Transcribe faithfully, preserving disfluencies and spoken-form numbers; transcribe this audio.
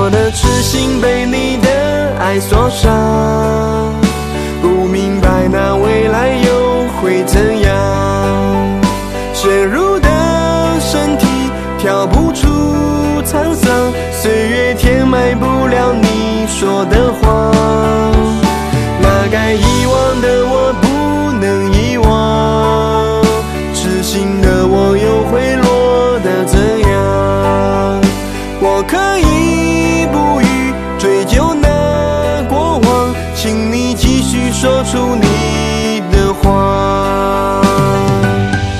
我的痴心被你的爱所伤，不明白那未来又会怎样。陷入的身体跳不出沧桑，岁月填埋不了你说的谎。那该遗忘的我不能遗忘，痴心的我又会落得怎样？我可以不予追究那过往，请你继续说出你